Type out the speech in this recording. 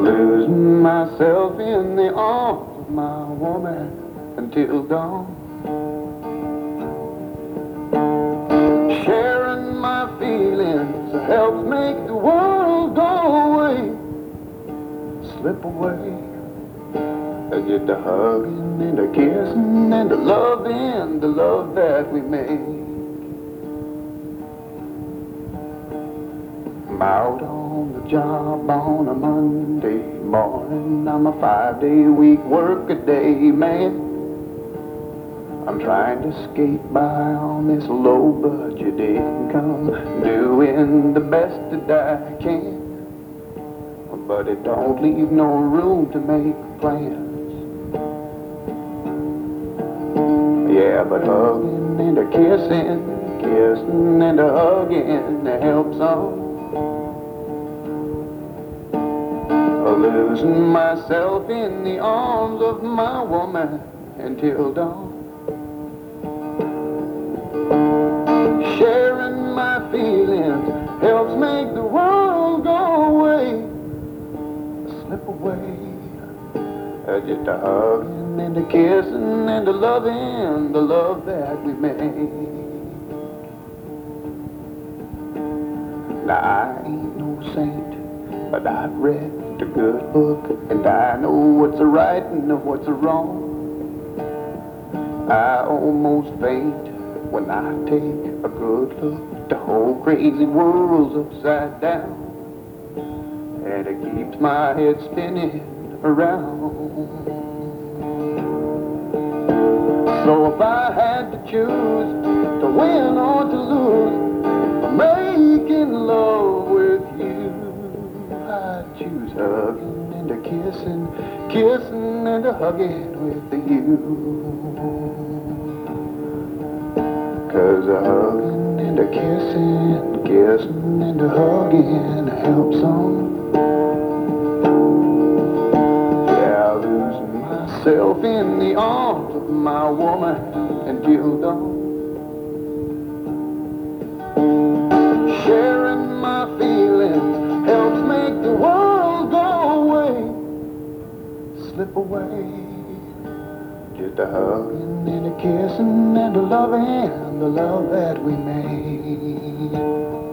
Losing myself in the arms of my woman until dawn. Sharing my feelings helps make the world go away. Slip away. I get the hugging and the kissing and the love that we make. I'm out on the job on a Monday morning. I'm a 5-day-week work-a-day man. I'm trying to skate by on this low-budget income, doing the best that I can, but it don't leave no room to make plans. Yeah, but hugging and a kissing and a hugging helps on. Losing myself in the arms of my woman until dawn. Sharing my feelings helps make the world go away. Slip away. Just a hugging and a kissing and a loving, the love that we make. Now I ain't no saint, but I've read a good book, and I know what's right and what's wrong. I almost faint when I take a good look. The whole crazy world's upside down, and it keeps my head spinning around. So if I had to choose to win or to lose, making love with you, I'd choose hugging and a kissing and a hugging with you. 'Cause a hugging and a kissing and a hugging helps on. Yeah, losing myself in the arms of my woman until dawn. Sharing my feelings helps make the world go away. Slip away. Just a hugging and a kissing and a loving, the love that we made.